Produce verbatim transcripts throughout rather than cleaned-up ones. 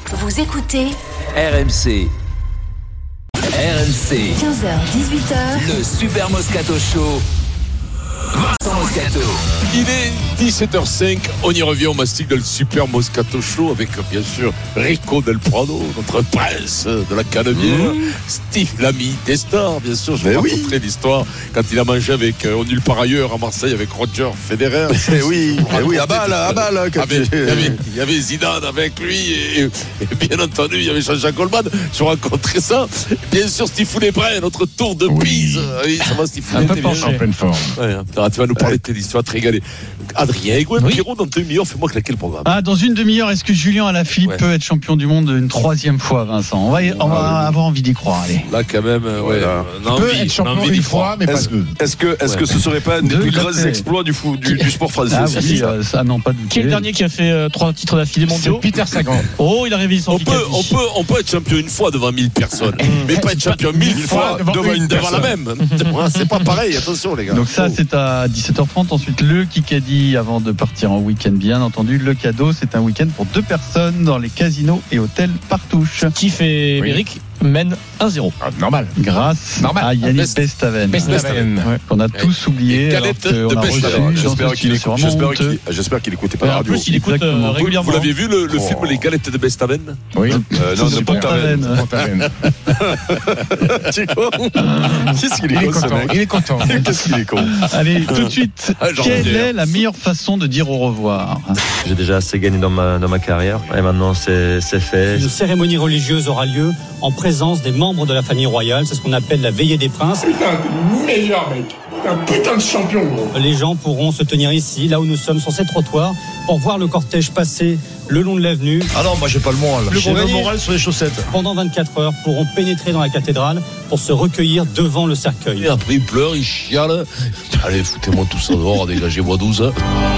Vous écoutez R M C. R M C. quinze heures dix-huit heures. Le Super Moscato Show. Vincent Moscato. Il est dix-sept heures cinq, on y revient au mastic de le Super Moscato Show avec bien sûr Rico Del Prado, notre prince de la Canebière, mmh. Steve Lamy, des stars bien sûr, je vais vous raconter oui. l'histoire quand il a mangé avec, euh, au nulle part ailleurs à Marseille avec Roger Federer. Eh oui, eh oui, à balle, à balle. Il y avait, il y avait Zidane avec lui et, et bien entendu il y avait Jean-Jacques Goldman. Je rencontrais ça. Et bien sûr Steve Foulébrin, notre tour de oui. Pise. Oui, ça va Steve Foulébrin. Un peu penché. En pleine forme. Ouais, tu vas nous parler de tes histoires, te régaler. Adrien Egouin, oui. Pierrot, dans une demi-heure, fais-moi claquer le programme. Ah, dans une demi-heure, est-ce que Julien Alaphilippe ouais. peut être champion du monde une troisième fois, Vincent? On va, y, on va ah, avoir oui. envie d'y croire, allez. Là, quand même, ouais. Voilà. On peut envie, être champion une fois, mais est-ce, pas deux. Est-ce que, est-ce ouais. que ce serait pas un des plus grands exploits du, fou, du, du sport français? Ah oui, euh, ça, non, pas de Qui est le dernier qui a fait euh, trois titres d'affilée mondiaux? C'est Peter Sagan. Oh, il a révisé son on peut, on peut, on peut être champion une fois devant mille personnes, mais pas être champion mille fois devant une devant la même. C'est pas pareil, attention, les gars. Donc ça, c'est à dix-sept heures trente. Ensuite, le Kikadi avant de partir en week-end, bien entendu. Le cadeau, c'est un week-end pour deux personnes dans les casinos et hôtels Partouche. Tiff et oui. Eric mènent un zéro. Ah, normal. Grâce normal. à Yannick Bestaven. Bestaven. Ouais, qu'on a tous oublié. Galette de Bestaven. J'espère qu'il écoute, j'espère qu'il, j'espère qu'il écoutait pas la radio. En plus, il écoute euh, régulièrement. Vous l'avez vu, le, le oh. film Les Galettes de Bestaven? Oui. Euh, non, de Pontaven. Qu'est-ce qu'il est con, ce mec? Il est content. Qu'est-ce qu'il est con. Allez, tout de suite. Quelle est la meilleure façon de dire au revoir? J'ai déjà assez gagné dans ma, dans ma carrière et maintenant c'est, c'est fait. Une cérémonie religieuse aura lieu en présence des membres de la famille royale. C'est ce qu'on appelle la veillée des princes. Putain, t'es le meilleur mec. T'es un putain de champion, gros. Les gens pourront se tenir ici, là où nous sommes, sur ces trottoirs, pour voir le cortège passer le long de l'avenue. Ah non, moi j'ai pas le moral. J'ai le moral sur les chaussettes. Pendant vingt-quatre heures, pourront pénétrer dans la cathédrale pour se recueillir devant le cercueil. Et après il pleure, il chiale. Allez, foutez-moi tout ça dehors, dégagez-moi douze.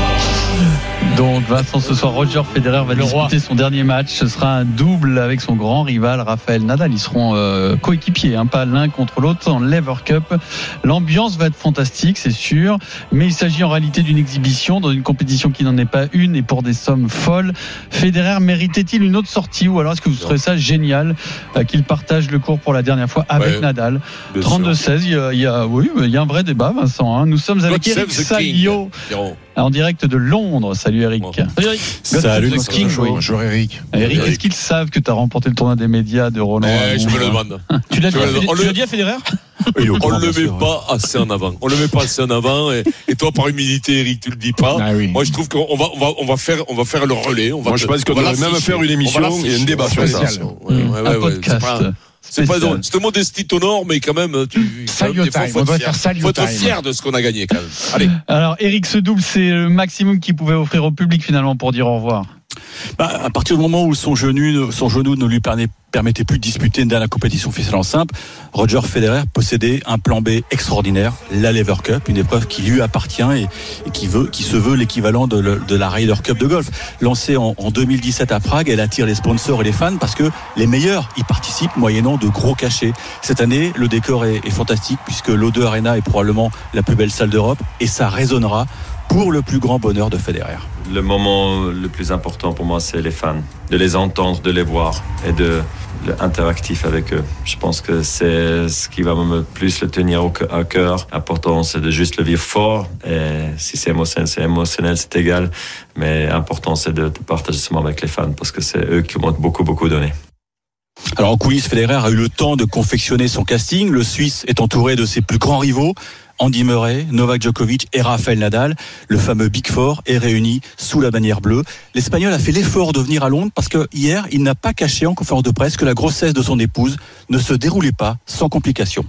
Donc Vincent, ce soir Roger Federer va le disputer roi. son dernier match. Ce sera un double avec son grand rival Rafael Nadal. Ils seront euh, coéquipiers, hein, pas l'un contre l'autre en Lever Cup. L'ambiance va être fantastique, c'est sûr, mais il s'agit en réalité d'une exhibition dans une compétition qui n'en est pas une et pour des sommes folles. Federer méritait-il une autre sortie ou alors est-ce que vous trouvez ça génial euh, qu'il partage le cours pour la dernière fois avec ouais, Nadal? trente-deux seize, il y a, il y a, oui, il y a un vrai débat, Vincent. Hein. Nous sommes avec God Eric Salio en direct de Londres. Salut Eric. Salut Eric. Salut King. Bonjour Eric. Eric, Eric, est-ce qu'ils savent que tu as remporté le tournoi des médias de Roland? eh, Je me le demande. Tu l'as dit, tu l'as dit à Federer? On ne le met pas assez en avant. On le met pas assez en avant. Et, et toi, par humilité, Eric, tu le dis pas. Ah oui. Moi, je trouve qu'on va, on va, on va faire, on va faire le relais. On va Moi, je pense qu'on devrait même faire une émission et un débat sur ça. Un podcast. C'est pas drôle. Cette modestie t'honore, mais quand même, tu, Salio time. faut, on doit fier, faire Salio faut être time. fier de ce qu'on a gagné quand même. Allez. Alors, Eric, ce double, c'est le maximum qu'il pouvait offrir au public finalement pour dire au revoir. Bah, à partir du moment où son genou, son genou ne lui permettait plus de disputer une dernière compétition officielle en simple, Roger Federer possédait un plan B extraordinaire, la Lever Cup, une épreuve qui lui appartient et, et qui veut, qui se veut l'équivalent de, le, de la Ryder Cup de golf. Lancée en, en deux mille dix-sept à Prague, elle attire les sponsors et les fans parce que les meilleurs y participent moyennant de gros cachets. Cette année, le décor est, est fantastique puisque l'O deux Arena est probablement la plus belle salle d'Europe et ça résonnera pour le plus grand bonheur de Federer. Le moment le plus important pour moi, c'est les fans, de les entendre, de les voir et de interactif avec eux. Je pense que c'est ce qui va me plus le tenir au à cœur. L'important, c'est de juste le vivre fort. Et si c'est émotionnel, c'est émotionnel, c'est égal. Mais l'important, c'est de, de partager ce moment avec les fans parce que c'est eux qui m'ont beaucoup, beaucoup donné. Alors en coulisses, Federer a eu le temps de confectionner son casting. Le Suisse est entouré de ses plus grands rivaux. Andy Murray, Novak Djokovic et Rafael Nadal, le fameux Big Four, est réuni sous la bannière bleue. L'Espagnol a fait l'effort de venir à Londres parce que hier, il n'a pas caché en conférence de presse que la grossesse de son épouse ne se déroulait pas sans complications.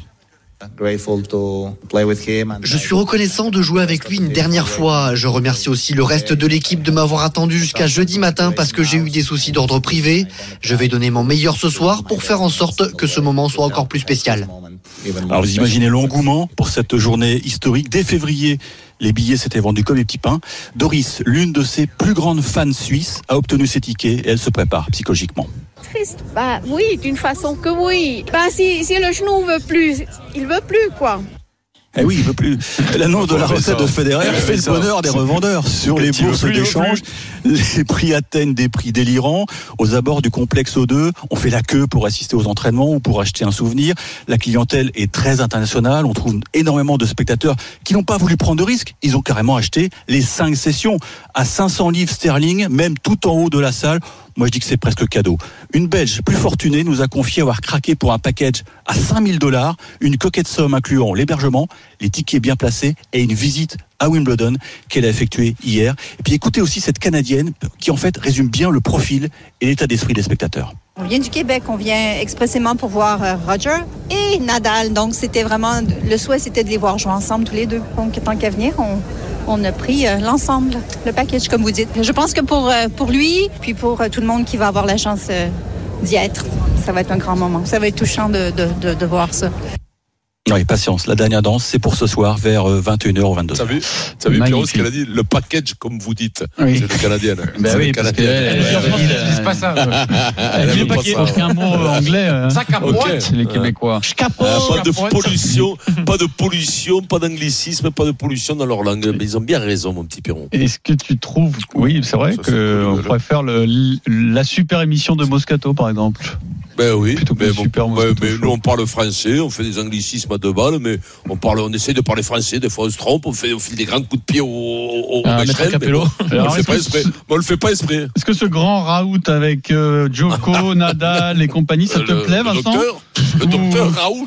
Je suis reconnaissant de jouer avec lui une dernière fois. Je remercie aussi le reste de l'équipe de m'avoir attendu jusqu'à jeudi matin parce que j'ai eu des soucis d'ordre privé. Je vais donner mon meilleur ce soir pour faire en sorte que ce moment soit encore plus spécial. Alors vous imaginez l'engouement pour cette journée historique. Dès février, les billets s'étaient vendus comme des petits pains. Doris, l'une de ses plus grandes fans suisses, a obtenu ses tickets et elle se prépare psychologiquement. Triste, bah oui, d'une façon que oui. Bah si, si le genou veut plus, il veut plus quoi. Eh oui, il veut plus. L'annonce de la recette de Federer fait le bonheur des revendeurs. Sur les bourses d'échange, les prix atteignent des prix délirants. Aux abords du complexe O deux, on fait la queue pour assister aux entraînements ou pour acheter un souvenir. La clientèle est très internationale. On trouve énormément de spectateurs qui n'ont pas voulu prendre de risques. Ils ont carrément acheté les cinq sessions à cinq cents livres sterling, même tout en haut de la salle. Moi, je dis que c'est presque cadeau. Une Belge plus fortunée nous a confié avoir craqué pour un package à cinq mille dollars, une coquette somme incluant l'hébergement, les tickets bien placés et une visite à Wimbledon qu'elle a effectuée hier. Et puis écoutez aussi cette Canadienne qui en fait résume bien le profil et l'état d'esprit des spectateurs. On vient du Québec, on vient expressément pour voir Roger et Nadal. Donc c'était vraiment, le souhait c'était de les voir jouer ensemble tous les deux. Donc tant qu'à venir, on... On a pris euh, l'ensemble, le package, comme vous dites. Je pense que pour, euh, pour lui, puis pour euh, tout le monde qui va avoir la chance euh, d'y être, ça va être un grand moment. Ça va être touchant de, de, de, de voir ça. Oui, patience. La dernière danse, c'est pour ce soir vers vingt et une heures ou vingt-deux heures. T'as vu, t'as vu Pierrot, ce qu'elle a dit? Le package, comme vous dites. Oui. C'est le Canadien. Ben oui, parce qu'elle ne dit pas ça. Elle dit pas qu'il y a un mot anglais. Ça capote, les Québécois. Pas de pollution, pas de pollution, pas d'anglicisme, pas de pollution dans leur langue. Mais ils ont bien raison, mon petit Pierrot. Est-ce que tu trouves, oui, c'est vrai qu'on pourrait faire le, la super émission de Moscato, par exemple? Ben oui, mais, bon, super ouais, mais nous on parle français, on fait des anglicismes à deux balles, mais on parle, on essaie de parler français, des fois on se trompe, on fait, on file des grands coups de pied au, au, ah, au Becherel, mais on, on, le fait pas esprit, on le fait pas esprit. Est-ce que ce grand raout avec euh, Djoko, Nadal et compagnie, ça te le, plaît, le Vincent? docteur, le docteur Raoult.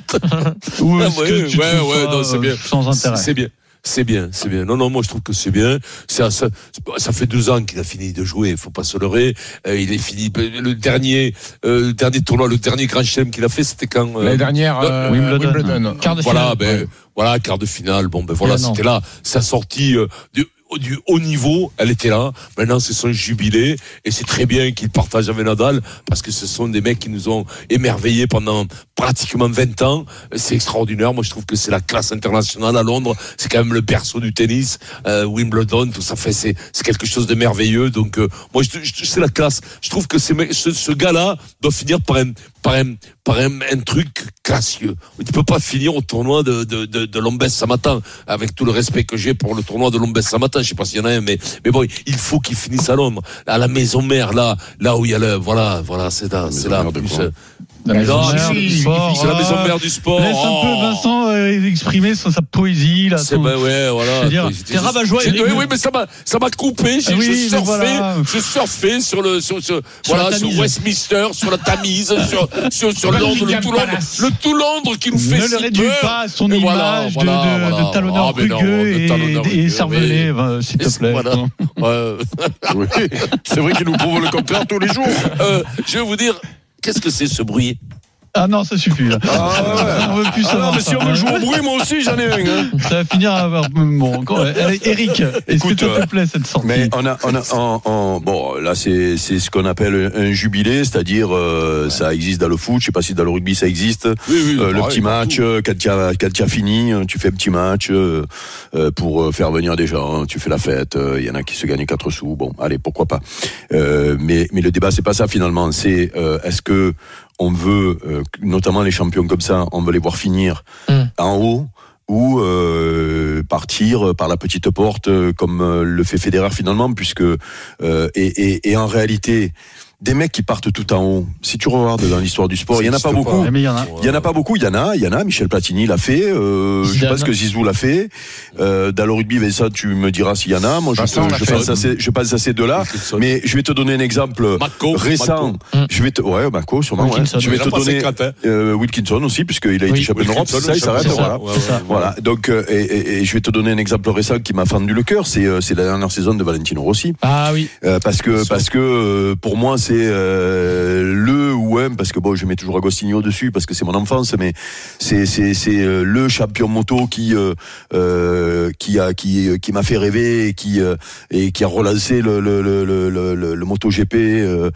Ou est-ce ouais, que tu ouais, trouves ouais, ça, non, c'est bien. Sans intérêt? C'est bien. C'est bien, c'est bien. Non, non, moi je trouve que c'est bien. Ça, ça, ça fait deux ans qu'il a fini de jouer. Il faut pas se leurrer. Euh, il est fini. Le dernier, euh, le dernier tournoi, le dernier grand chelem qu'il a fait, c'était quand euh, l'année dernière, euh, Wimbledon. Wimbledon. Quart de finale. Voilà, ben ouais. voilà, quart de finale. Bon, ben voilà, c'était là. Sa sortie euh, du, du haut niveau, elle était là. Maintenant, c'est son jubilé et c'est très bien qu'il partage avec Nadal parce que ce sont des mecs qui nous ont émerveillés pendant pratiquement vingt ans. C'est extraordinaire. Moi, je trouve que c'est la classe internationale à Londres. C'est quand même le berceau du tennis, euh, Wimbledon, tout ça fait, c'est, c'est quelque chose de merveilleux. Donc, euh, moi, je, je, c'est la classe. Je trouve que c'est, ce, ce gars-là doit finir par un, par un, par un, un truc classieux. Tu peux pas finir au tournoi de, de, de, de Lombès Samatan, avec tout le respect que j'ai pour le tournoi de Lombès Samatan. Je sais pas s'il y en a un, mais, mais bon, il faut qu'il finisse à Londres, à la maison mère, là, là où il y a le, voilà, voilà, c'est là, c'est là, plus, euh, La maison non, mère du sport. C'est la maison mère du sport. Laisse un peu Vincent euh, exprimer sa, sa poésie là. C'est ben ouais, voilà. Dire, t'es rabat-joie. Oui, oui, mais ça m'a, ça m'a coupé. J'ai, oui, je surfais, voilà. je surfais sur le, sur, sur, sur voilà, sur Westminster, sur la Tamise, sur, sur, sur Londres, le tout Londres, le tout Londres qui nous fait ne si le réduis peur. pas à son et image voilà, de, voilà, de, voilà. de talonneur ah, non, rugueux et, et cervelé, oui. s'il te plaît. Voilà. Ouais. Oui. C'est vrai qu'il nous prouve le contraire tous les jours. Euh, je vais vous dire, qu'est-ce que c'est ce bruit? Ah non, ça suffit là. Ah ouais. On veut plus ah savoir. Non, mais si on veut jouer au bruit, moi aussi j'en ai un. Hein. Ça va finir à avoir. Bon, Eric, est-ce Écoute, que ça te plaît cette sortie? Mais on a, on a, on, on, bon, là c'est, c'est ce qu'on appelle un jubilé, c'est-à-dire euh, ouais. ça existe dans le foot. Je sais pas si dans le rugby ça existe. Oui, oui, euh, le pareil, petit match, euh, quand tu as, quand tu as fini, tu fais un petit match euh, pour faire venir des gens. Tu fais la fête. Il euh, y en a qui se gagnent quatre sous. Bon, allez, pourquoi pas. Euh, mais, mais le débat c'est pas ça finalement. C'est euh, est-ce que on veut, euh, notamment les champions comme ça, on veut les voir finir mmh. en haut ou euh, partir par la petite porte euh, comme euh, le fait Federer finalement, puisque euh, et, et, et en réalité des mecs qui partent tout en haut. Si tu regardes dans l'histoire du sport, il y en a pas beaucoup. Pas. Il y en a. Il y en a pas beaucoup. Il y en a. Il y en a. Michel Platini l'a fait. Euh, je pense que Zizou l'a fait. Euh, dans le rugby, ça, tu me diras s'il y en a. Moi, je, je, je, pense à ces, je pense à ces deux-là. Mais je vais te donner un exemple Mako, récent. Mako. Je vais te, ouais, Mako, sûrement. Ouais. Je vais te donner euh, Wilkinson aussi, puisqu'il a été oui, champion d'Europe. Ça, il s'arrête. Voilà. Ouais, ouais, voilà. Donc, euh, et, et, et je vais te donner un exemple récent qui m'a fendu le cœur. C'est, euh, c'est la dernière saison de Valentino Rossi. Ah oui. Euh, parce que, parce que, euh, pour moi, c'est euh, le ou un, parce que bon, je mets toujours Agostinho dessus parce que c'est mon enfance, mais c'est c'est c'est euh, le champion moto qui euh, euh, qui a qui qui m'a fait rêver et qui euh, et qui a relancé le le le le le, le MotoGP euh,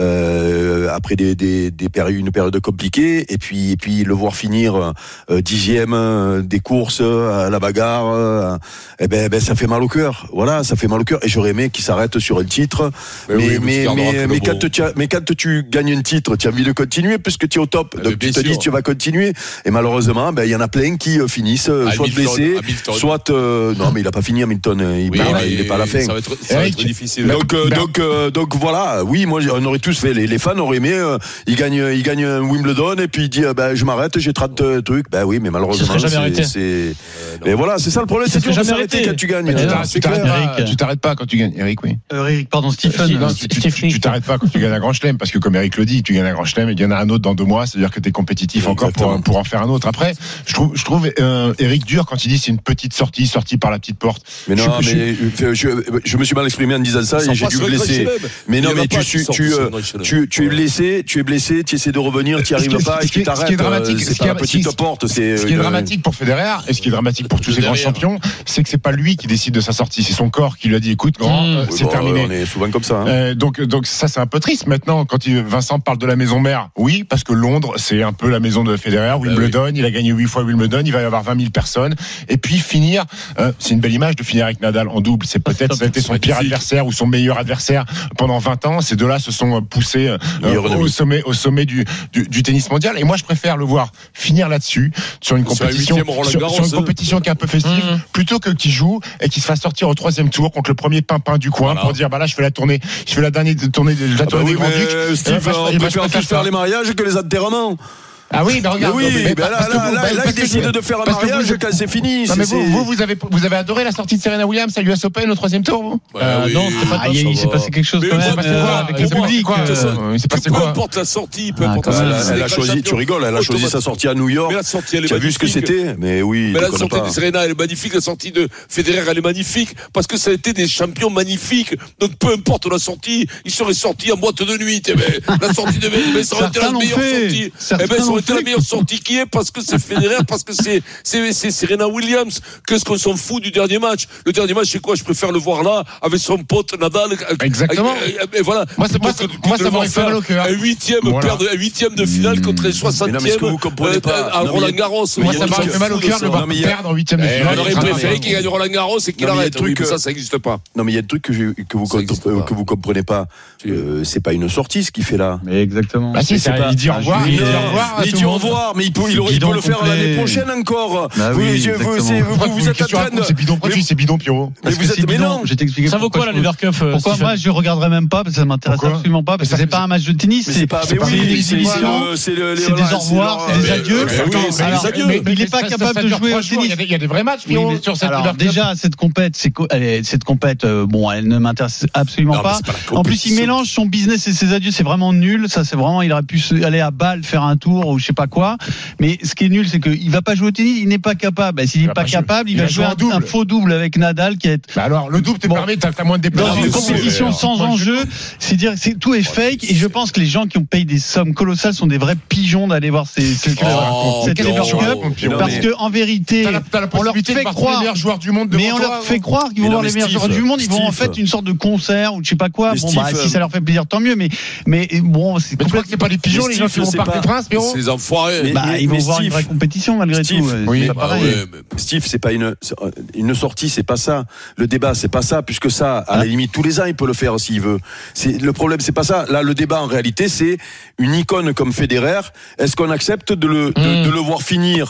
euh, après des des des périodes une période compliquée et puis et puis le voir finir euh, dixième euh, des courses à la bagarre, euh, et ben ben ça fait mal au cœur. Voilà, ça fait mal au cœur et j'aurais aimé qu'il s'arrête sur un titre, mais mais mais mais, mais quand tu mais quand tu gagnes un titre, tu as envie de continuer puisque tu es au top. Ah, donc tu te sûr. dis tu vas continuer. Et malheureusement, ben il y en a plein qui euh, finissent euh, soit Hamilton, blessés, Hamilton. soit euh, non mais il a pas fini Hamilton. Il, Oui, part, mais il est pas à la fin. Ça va être, ça va être difficile. Donc euh, donc euh, donc voilà. Oui, moi on aurait tous fait. Les, les fans auraient aimé. Euh, il gagne il gagne un Wimbledon et puis il dit euh, ben je m'arrête, j'ai trente euh, trucs. Ben oui, mais malheureusement c'est. c'est. Et voilà, c'est ça le problème. C'est dur de s'arrêter quand tu gagnes. Tu t'arrêtes pas quand tu gagnes, Eric, oui. Euh, Eric, pardon, Stephen. Non, tu, tu, tu, tu t'arrêtes pas quand tu gagnes un grand chelem, parce que comme Eric le dit, tu gagnes un grand chelem et il y en a un autre dans deux mois, c'est-à-dire que tu es compétitif encore pour, pour en faire un autre. Après, je trouve, je trouve euh, Eric dur quand il dit c'est une petite sortie, sortie par la petite porte. Mais non, je, mais je, je, je me suis mal exprimé en disant ça et j'ai dû blesser. Mais non, mais tu, tu, tu, tu, tu es blessé, tu es blessé, tu essaies de revenir, tu n'y arrives pas et tu t'arrêtes. Ce qui est dramatique, c'est par la petite porte. Ce qui est dramatique pour Federer et ce qui est dramatique pour tous ces grands champions, c'est que c'est pas lui qui décide de sa sortie, c'est son corps qui lui a dit écoute, grand, mmh. c'est bon, terminé. On est souvent comme ça. Hein. Euh, donc, donc ça c'est un peu triste maintenant quand il, Vincent parle de la maison mère. Oui, parce que Londres c'est un peu la maison de Federer. Wimbledon, ah oui. Il a gagné huit fois Wimbledon, il va y avoir vingt mille personnes. Et puis finir, euh, c'est une belle image de finir avec Nadal en double. C'est peut-être ça a été son pire adversaire ou son meilleur adversaire pendant vingt ans. Ces deux-là se sont poussés euh, au sommet, au sommet du, du, du tennis mondial. Et moi je préfère le voir finir là-dessus sur une compétition, sur, sur une compétition qui est un peu festive, mmh. plutôt que qu'il joue et qu'il se fasse sortir au troisième tour contre le premier pimpin du coin voilà. pour dire bah là je fais la tournée, je fais la dernière tournée, la tournée ah bah oui, des grands ducs. Steve, bah, on préfère tous faire les mariages que les enterrements. Ah oui, bah regarde. Mais oui, mais bah là, là, là, là, il décide de faire un mariage quand c'est fini. Non, mais vous, vous, vous avez, vous avez adoré la sortie de Serena Williams à l'U S Open au troisième tour, vous euh, oui. Non, c'était pas. Ah, il, il s'est passé quelque chose quand même avec le public. Il s'est passé quoi ? Peu importe la sortie, peu importe. Elle a choisi. Tu rigoles, elle a choisi sa sortie à New York. Mais la sortie, elle est magnifique. Tu as vu ce que c'était ? Mais oui. Mais la sortie de Serena, elle est magnifique. La sortie de Federer, elle est magnifique parce que ça a été des champions magnifiques. Donc peu importe la sortie, ils seraient sortis en boîte de nuit. La sortie de mais ça aurait été la meilleure sortie. Eh ben, ça aurait été la meilleure sortie qui est parce que c'est Federer, parce que c'est, c'est, c'est Serena Williams. Qu'est-ce qu'on s'en fout du dernier match? Le dernier match, c'est quoi? Je préfère le voir là, avec son pote Nadal. Exactement. Et voilà. Moi, c'est, moi, c'est, moi ça m'aurait fait mal au cœur. Un huitième, voilà. Perdre un huitième de finale contre un soixantième euh, à Roland Garros. Moi, ça m'aurait fait mal au cœur de le voir perdre en huitième de finale. On aurait préféré qu'il gagne Roland Garros et qu'il arrête. Ça, ça n'existe pas. Non, mais il y a des trucs que vous que vous comprenez pas. C'est pas une sortie ce qu'il fait là. Mais exactement. Bah si, il dit au revoir. Il dit au revoir, mais il peut le faire l'année prochaine encore. Bah oui, oui, je, vous, c'est, vous, vous, vous êtes en train de... C'est bidon, mais, c'est bidon, Pierrot. Mais vous êtes, mais non. Je vais t'expliquer. Ça vaut quoi la Lever Cup? Pourquoi moi je regarderai même pas parce que ça m'intéresse pourquoi absolument pas parce que c'est pas un match de tennis, c'est pas c'est oui, une exhibition, c'est des au revoir, c'est des adieux. Mais il est pas capable de jouer au tennis. Il y a des vrais matchs sur cette Lever Cup. Déjà cette compète, cette compète, bon, elle ne m'intéresse absolument pas. En plus, il mélange son business et ses adieux, c'est vraiment nul. Ça, c'est vraiment, il aurait pu aller à Bâle faire un tour ou je sais pas quoi. Mais ce qui est nul, c'est qu'il va pas jouer au tennis, il n'est pas capable. Et s'il n'est pas capable, il va jouer un, un faux double avec Nadal qui est. Bah alors, le double, t'es bon, permis, t'as, t'as moins de déplacements. Dans une compétition sans enjeu, c'est dire, c'est tout est fake. Et je pense que les gens qui ont payé des sommes colossales sont des vrais pigeons d'aller voir ces, ces oh, cette Lever Cup, parce que en vérité, on leur fait croire, les meilleurs joueurs du monde mais on leur fait croire qu'ils vont voir les meilleurs joueurs du monde. Ils vont en fait une sorte de concert ou je sais pas quoi. Bon bah si ça leur fait plaisir, tant mieux. Mais mais bon, c'est. Mais tu crois que c'est pas les pigeons, les gens qui vont au Parc des Princes, mais c'est les enfoirés. Bah ils vont voir une vraie compétition malgré tout. Oui, Steve, c'est pas une une sortie, c'est pas ça. Le débat, c'est pas ça, puisque ça, à la limite, tous les ans, il peut le faire s'il veut. C'est le problème, c'est pas ça. Là, le débat en réalité, c'est une icône comme Federer. Est-ce qu'on accepte de le de, de le voir finir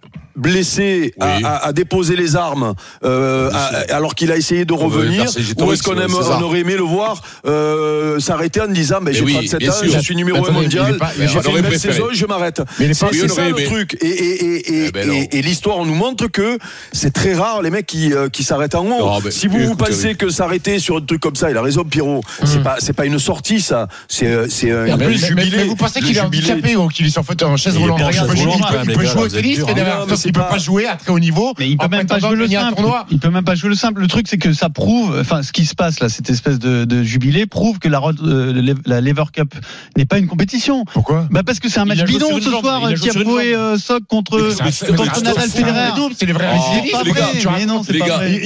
blessé, oui. à, à, à déposer les armes, euh, à, alors qu'il a essayé de revenir, ou est-ce qu'on aime, on aurait aimé le voir euh, s'arrêter en disant ben, j'ai oui, trente-sept ans, sûr. Je suis numéro un mondial, pas, j'ai fait une belle saison, je m'arrête. Mais c'est, c'est ça le truc. Et, et, et, et, ben et, et l'histoire nous montre que c'est très rare les mecs qui, euh, qui s'arrêtent en haut. Non, ben, si vous, vous pensez que s'arrêter sur un truc comme ça, il a raison Pierrot, mmh. c'est pas c'est pas une sortie ça, c'est c'est un mais, jubilé. Mais, mais vous pensez qu'il est handicapé ou qu'il est sur fauteuil en chaise roulante? Il peut jouer au tennis, il peut pas jouer à très haut niveau. Mais il peut même pas jouer le simple. Il peut même pas jouer le simple. Le truc, c'est que ça prouve, enfin, ce qui se passe là, cette espèce de, de jubilé, prouve que la, euh, la Lever Cup n'est pas une compétition. Pourquoi? Bah parce que c'est un match bidon ce soir. Tierbo et euh, Sock contre contre Nadal Federer. C'est les vrais récidivistes. Mais non, c'est pas vrai.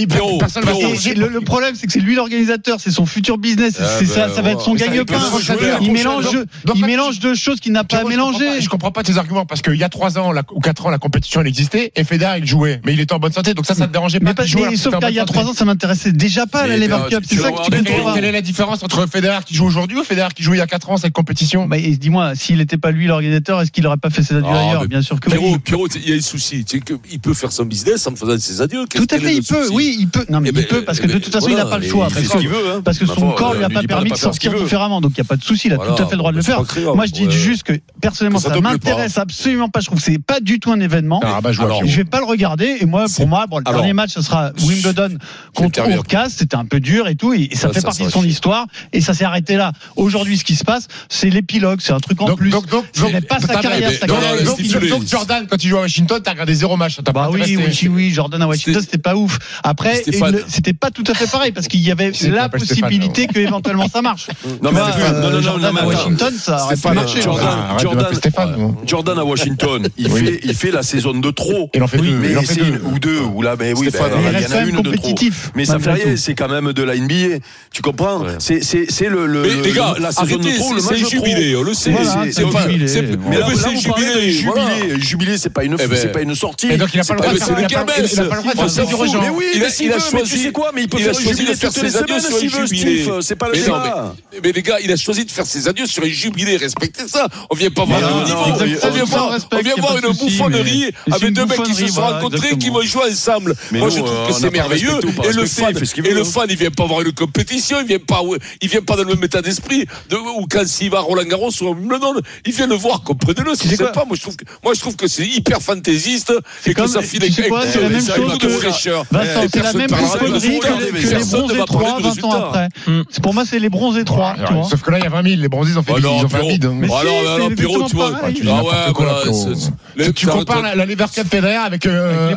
Le problème, c'est que c'est lui l'organisateur, c'est son futur business. C'est ça, ça va être son gagne-pain. Il mélange, il mélange deux choses qu'il n'a pas mélangées. Je comprends pas tes arguments parce qu'il y a trois ans ou quatre ans, la compétition elle existait. existait et Federer il jouait, mais il était en bonne santé, donc ça, ça te dérangeait pas. Mais, pas, mais sauf qu'il y a trois ans, ça m'intéressait déjà pas la Lever Cup. C'est ça que tu comprends pas. Quelle est la différence entre Federer qui joue aujourd'hui ou Federer qui joue il y a quatre ans cette compétition? Bah, dis-moi, s'il n'était pas lui l'organisateur, est-ce qu'il aurait pas fait ses adieux ah, ailleurs? Bien sûr que Pierrot, oui. Pierrot, il y a un souci. Il peut faire son business en me faisant ses adieux. Tout à fait, il peut. Oui, il peut. Non, mais il peut parce que de toute façon, il n'a pas le choix. Parce que son corps lui a pas permis de sortir différemment. Donc il n'y a pas de souci. Il a tout à fait le droit de le faire. Moi, je dis juste que personnellement, ça m'intéresse absolument pas. Je trouve que c'est pas du tout un événement. Je vais pas le regarder. Et moi, pour moi, bon, le dernier match, ce sera Wimbledon contre Urcas. C'était un peu dur et tout. Et ça fait partie de son histoire. Et ça s'est arrêté là. Aujourd'hui, ce qui se passe, c'est l'épilogue. C'est un truc en plus. Donc, donc, ce n'est pas sa carrière. Donc, Jordan, quand il joue à Washington, t'as regardé zéro match. Bah oui, oui, oui. Jordan à Washington, c'était pas ouf. Après, c'était pas tout à fait pareil parce qu'il y avait la possibilité que éventuellement ça marche. Non, mais Jordan à Washington, ça aurait pas marché. Jordan à Washington, il fait, il fait la saison de trop. Il en fait deux, mais c'est une ou deux ou là, mais oui, il y en a une de trop. Mais ça fait rien, c'est quand même de la N B A. Tu comprends? C'est, c'est, c'est le, le, les gars, la saison de trop, le match de jubilé, on le sait. C'est pas, mais là, c'est jubilé, jubilé, jubilé, c'est pas une, c'est pas une sortie. Et donc il a pas le droit de faire, il a pas le droit de faire du rejoint. Mais oui, mais s'il veut, mais tu sais quoi, mais il peut faire jubilé toutes les semaines s'il veut, Steve. C'est pas le cas. Mais les gars, il a choisi de faire ses adieux sur un jubilé. Respectez ça. On vient pas voir le niveau. On vient voir, on vient voir une bouffonnerie avec deux mecs qui se sont rencontrés, qui vont jouer ensemble. Moi, je trouve que c'est merveilleux. Et le fan, et le fan, il vient pas voir une compétition. Il vient pas, il vient pas dans le même état d'esprit. Ou quand s'il va à Roland Garros ou à Wimbledon, il vient le voir. Comprenez-le. C'est pas. Moi, je trouve que, moi, je trouve que c'est hyper fantaisiste et que ça file avec c'est la même chose de fraîcheur. C'est la même bouffonnerie que les bronzés trois vingt ans après. Pour moi, c'est les bronzés trois. Sauf que là, il y a vingt mille. Les bronzés, ils ont fait un bide. Mais alors, Pierrot, tu vois. Ah ouais, voilà. Tu compares la Lever Cup Federer avec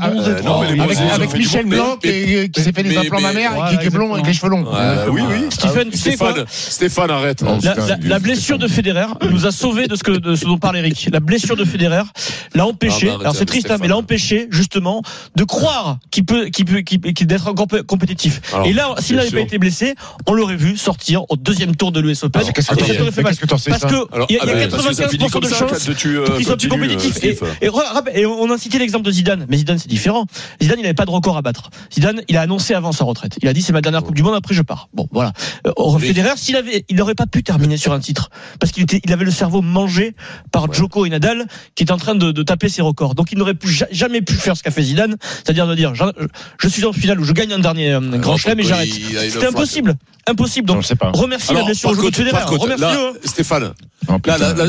avec Michel Blanc qui s'est fait des implants mammaires et qui est blond avec les cheveux longs. Oui, oui. Stephen, tu sais quoi? Stéphane, arrête. La blessure de Federer nous a sauvé de ce que de ce dont parle Eric. La blessure de Federer l'a empêché. Alors c'est triste, mais l'a empêché justement de croire qu'il peut, qu'il peut, qu'il d'être encore compétitif. Et là, s'il n'avait pas été blessé, on l'aurait vu sortir au deuxième tour de l'U S Open. Qu'est-ce que t'en sais? Parce que il y a quatre-vingt-quinze pour cent de chances qu'il soit plus compétitif. Et on a cité l'exemple de Zidane, mais Zidane c'est différent. Zidane il n'avait pas de record à battre. Zidane il a annoncé avant sa retraite. Il a dit c'est ma dernière Coupe du Monde, après je pars. Bon voilà. Euh, Federer s'il avait, il n'aurait pas pu terminer sur un titre parce qu'il était, il avait le cerveau mangé par Djoko et Nadal qui est en train de, de taper ses records. Donc il n'aurait pu, jamais pu faire ce qu'a fait Zidane, c'est-à-dire de dire je, je suis en finale où je gagne un dernier euh, grand chelem et j'arrête. C'était impossible, impossible. Donc remercie la blessure au Federer. Remercie-le. Stéphane. Là, là, là,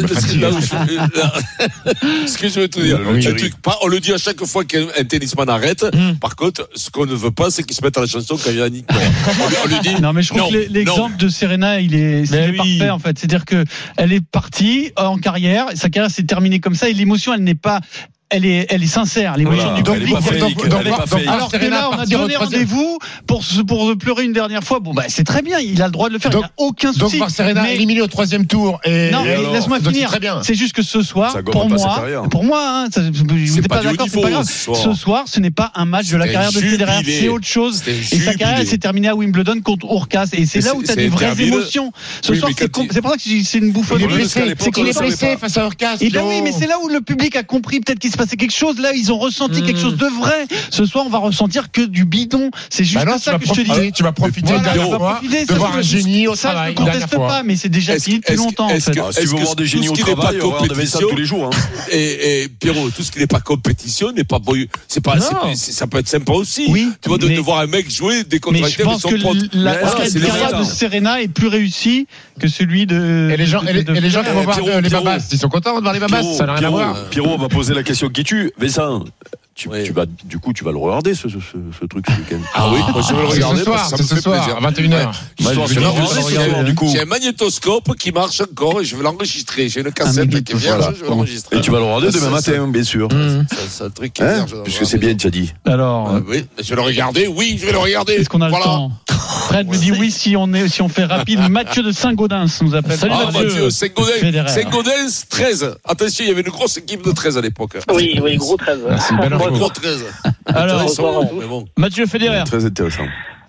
ce que je veux te dire, oui, oui. On le dit à chaque fois qu'un tennisman arrête. Mm. Par contre, ce qu'on ne veut pas, c'est qu'il se mette à la chanson quand il y a Nick. On lui dit. Non, mais je trouve non, que l'exemple non. de Serena, il est, c'est oui. parfait en fait. C'est-à-dire que elle est partie en carrière, sa carrière s'est terminée comme ça, et l'émotion, elle n'est pas. Elle est, elle est sincère, l'émotion du public. Alors que là, on a donné rendez-vous pour, pour pleurer une dernière fois. Bon, bah, c'est très bien, il a le droit de le faire, donc, il n'y a aucun souci. Donc, Serena mais... éliminé au troisième tour. Et non, mais alors, laisse-moi finir. C'est juste que ce soir, pour moi, pour moi, hein, ça, vous n'êtes pas, pas d'accord, c'est pas grave. Ce soir. ce soir, ce n'est pas un match de la carrière de Federer, c'est autre chose. Et sa carrière, s'est terminée à Wimbledon contre Urcas. Et c'est là où tu as des vraies émotions. Ce soir, c'est pour ça que c'est une bouffonnerie. C'est qu'il est blessé face à Urcas. Et ben oui, mais c'est là où le public a compris peut-être qu'il se passait quelque chose. Là, ils ont ressenti mmh. quelque chose de vrai. Ce soir, on va ressentir que du bidon. C'est juste bah non, ça que je te dis. Tu vas profiter voilà, de, fois, de voir un génie au ça, travail. Je ne conteste pas, mais c'est déjà fini depuis longtemps. En fait. Si tu veux voir des génies au travail, on va regarder ça tous les jours. Et Pierrot, tout ce qui n'est pas compétition n'est pas beau. C'est pas. Ça peut être sympa aussi. Oui. Tu vois de voir un mec jouer décontracté avec son pote. La carrière de Serena est plus réussie que celui de. Et les gens, qui vont voir les babas, ils sont contents de voir les babas. Ça n'a rien à voir. Pierrot, on va poser la question qui tue. Vincent. Tu, ouais. tu vas, du coup, tu vas le regarder, ce, ce, ce truc ce week-end. Ah oui, moi je vais le regarder. Ce soir, c'est ce soir, à vingt et une heures. Ouais. Moi, je vais regarder, du coup. J'ai un magnétoscope qui marche encore et je vais l'enregistrer. J'ai une cassette qui est vierge, voilà. Je vais l'enregistrer. Et tu vas le regarder demain matin, bien sûr. C'est un truc qui est vierge. Puisque c'est bien, tu as dit. Alors. Oui, je vais le regarder, oui, je vais le regarder. Est-ce qu'on a le temps? Fred me dit oui si on, est, si on fait rapide. Mathieu de Saint-Gaudens nous appelle. Salut ah, Mathieu. Saint-Gaudens, Saint-Gaudens, treize. Attention, il y avait une grosse équipe de treize à l'époque. Oui, oui, gros treize. C'est une belle info. Gros treize. Alors, bon. Mathieu Federer. Très intéressant.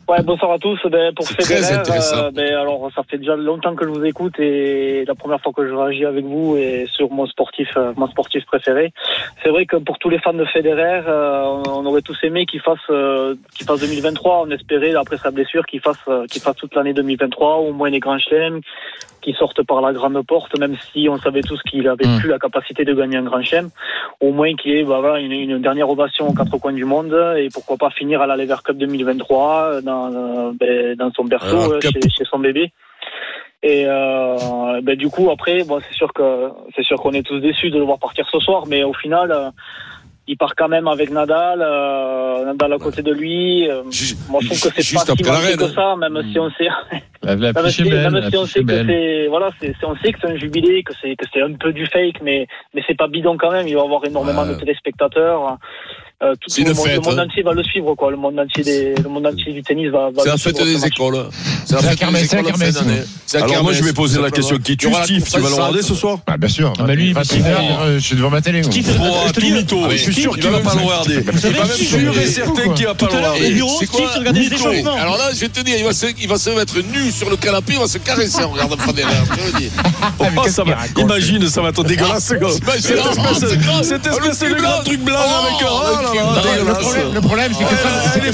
Ouais, bonsoir à tous. Ben, pour C'est Federer, très intéressant. euh, ben, alors ça fait déjà longtemps que je vous écoute et la première fois que je réagis avec vous et sur mon sportif, euh, mon sportif préféré. C'est vrai que pour tous les fans de Federer, euh, on aurait tous aimé qu'il fasse, euh, qu'il fasse deux mille vingt-trois. On espérait après sa blessure qu'il fasse, euh, qu'il fasse toute l'année deux mille vingt-trois, au moins les grands chelems, qu'il sorte par la grande porte, même si on savait tous qu'il avait mmh. plus la capacité de gagner un grand chelem. Au moins qu'il y ait bah, voilà, une, une dernière ovation aux quatre coins du monde et pourquoi pas finir à la Lever Cup deux mille vingt-trois dans, euh, ben, dans son berceau, Alors, euh, chez, chez son bébé. Et euh, ben, du coup après, bon, c'est sûr que c'est sûr qu'on est tous déçus de le voir partir ce soir, mais au final. Euh, Il part quand même avec Nadal, euh, Nadal à côté de lui. Euh, moi, je trouve que c'est pas si mal que ça, même mmh. si on sait, la, la même si, belle, même si on sait que c'est, voilà, c'est, c'est, on sait que c'est un jubilé, que c'est, que c'est un peu du fake, mais, mais c'est pas bidon quand même. Il va avoir énormément ouais. de téléspectateurs. Euh, tout, tout le, monde, fête, le monde hein. entier va le suivre, quoi. Le monde entier des, le monde entier du tennis va, va c'est le la fête suivre, des écoles. C'est la fête des écoles. Alors moi, je vais poser la question qui tue Steve. Tu vas le regarder ce soir? Ah, bien sûr. Ah, bah lui, je suis devant ma télé. Steve, tout mytho. Je suis sûr qu'il va pas le regarder. Je suis même sûr et certain qu'il va pas le regarder. C'est quoi? Mytho. Alors là, je vais te dire, il va se, il va se mettre nu sur le canapé, il va se caresser en regardant Federer. Je le dis. Imagine, ça va être dégueulasse. Cette espèce de grand truc blanc avec un. Le problème, c'est que c'est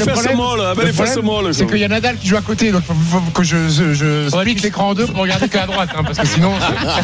que c'est qu'il y a Nadal qui joue à côté, donc il faut que je je split l'écran en deux pour regarder qu'à droite, parce que sinon.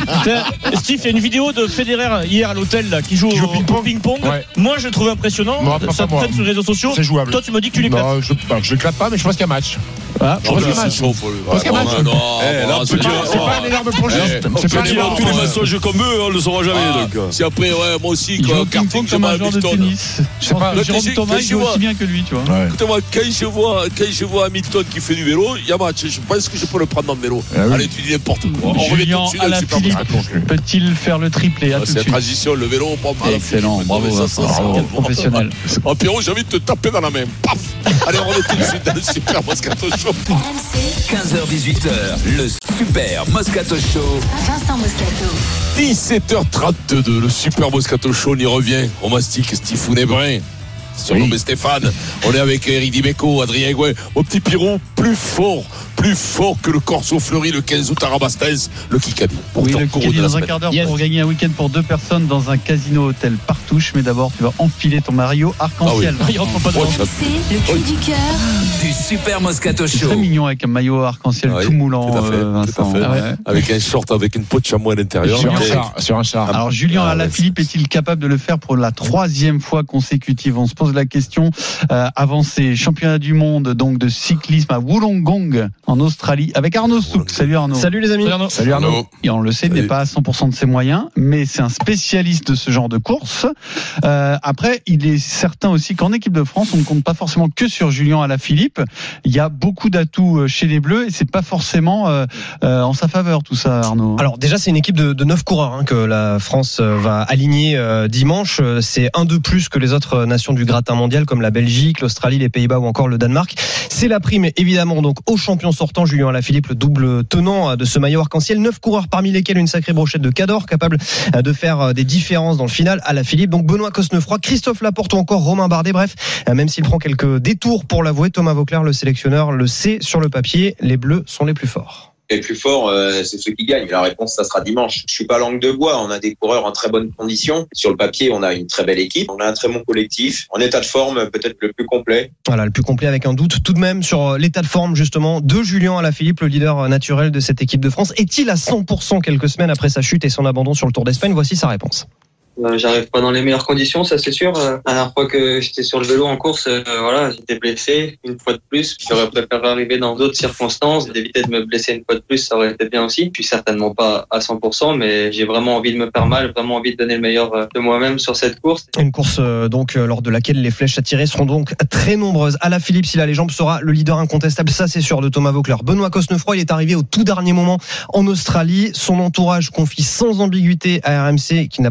Steve, il y a une vidéo de Federer hier à l'hôtel là qui joue au ping-pong. Moi, je le trouve impressionnant. Ça traîne sur les réseaux sociaux. C'est jouable. Toi, tu me dis que tu l'éclates. Je l'éclate pas, mais je pense qu'il y a match. Ah, je pense qu'il y a match. Je pense qu'il y a match. C'est pas un énorme projet. C'est pas dire tous les massages comme eux, on le saura jamais. Si après, ouais, moi aussi, quoi. Karting comme un joueur de tennis. Je sais pas. Jérôme Thomas, il joue aussi bien que lui, tu vois. Ouais. Écoutez-moi, quand je vois, quand je vois Hamilton qui fait du vélo, il y a match. Je pense que je peux le prendre dans le vélo. Ah oui. Allez, tu dis n'importe quoi. On revient tout de suite. Alaphilippe peut-il faire le triplé? C'est la transition, le vélo, pas mal. Excellent, bravo. Quel professionnel. Oh, Pierrot, j'ai envie de te taper dans la main. Paf. Allez, on revient tout de suite dans le Super Moscato Show. quinze heures dix-huit heures, le Super Moscato Show. Vincent Moscato. dix-sept heures trente-deux, le Super Moscato Show, on y revient. On mastique Steve Brun. Surnommé oui. Stéphane, on est avec Eric Dimeco, Adrien Gouin, au petit Pirou, plus fort, plus fort que le Corso Fleury le quinze août à Rabastens, le Kikadi. Oui, le Kikadi dans un quart d'heure yes. pour gagner un week-end pour deux personnes dans un casino hôtel Partouche. Mais d'abord, tu vas enfiler ton Mario arc-en-ciel. Ah oui. Mario, pas oh, c'est le cri du cœur du Super Moscato Show. C'est très mignon avec un maillot arc-en-ciel ah oui, tout moulant. Tout à fait, euh, Vincent. tout à fait. Ah ouais. Avec un short avec une peau de chamois à l'intérieur. Sur un char. Sur un char. Alors Julien ah, Alaphilippe ouais. est-il capable de le faire pour la troisième fois consécutive? On se pose la question. Euh, avant ces championnats du monde donc de cyclisme à Wollongong en Australie avec Arnaud Souk. Salut Arnaud. Salut les amis. Salut Arnaud. Salut Arnaud. Et on le sait, il n'est pas à cent pour cent de ses moyens, mais c'est un spécialiste de ce genre de course. Euh, après, il est certain aussi qu'en équipe de France, on ne compte pas forcément que sur Julien Alaphilippe. Il y a beaucoup d'atouts chez les Bleus et c'est pas forcément euh, euh, en sa faveur tout ça, Arnaud. Alors déjà, c'est une équipe de, de neuf coureurs hein, que la France va aligner euh, dimanche. C'est un de plus que les autres nations du gratin mondial comme la Belgique, l'Australie, les Pays-Bas ou encore le Danemark. C'est la prime évidemment donc au champion sortant Julien Alaphilippe, le double tenant de ce maillot arc-en-ciel. Neuf coureurs parmi lesquels une sacrée brochette de Cador capable de faire des différences dans le final. Alaphilippe, donc Benoît Cosnefroy, Christophe Laporte ou encore Romain Bardet. Bref, même s'il prend quelques détours pour l'avouer, Thomas Vauclair, le sélectionneur, le sait sur le papier. Les Bleus sont les plus forts. Les plus forts, euh, c'est ceux qui gagnent. La réponse, ça sera dimanche. Je suis pas langue de bois. On a des coureurs en très bonne condition. Sur le papier, on a une très belle équipe. On a un très bon collectif. En état de forme, peut-être le plus complet. Voilà, le plus complet avec un doute tout de même sur l'état de forme, justement, de Julien Alaphilippe, le leader naturel de cette équipe de France. Est-il à cent pour cent quelques semaines après sa chute et son abandon sur le Tour d'Espagne? Voici sa réponse. Euh, j'arrive pas dans les meilleures conditions, ça c'est sûr. Euh, la dernière fois que j'étais sur le vélo en course, euh, voilà, j'étais blessé une fois de plus. J'aurais préféré arriver dans d'autres circonstances, d'éviter de me blesser une fois de plus, ça aurait été bien aussi. Je suis certainement pas à cent pour cent, mais j'ai vraiment envie de me faire mal, vraiment envie de donner le meilleur de moi-même sur cette course. Une course euh, donc euh, lors de laquelle les flèches à tirer seront donc très nombreuses. Alaphilippe, s'il a les jambes, sera le leader incontestable, ça c'est sûr, de Thomas Vauclair. Benoît Cosnefroy, il est arrivé au tout dernier moment en Australie. Son entourage confie sans ambiguïté à R M C, qui n'a pas fait de déplacement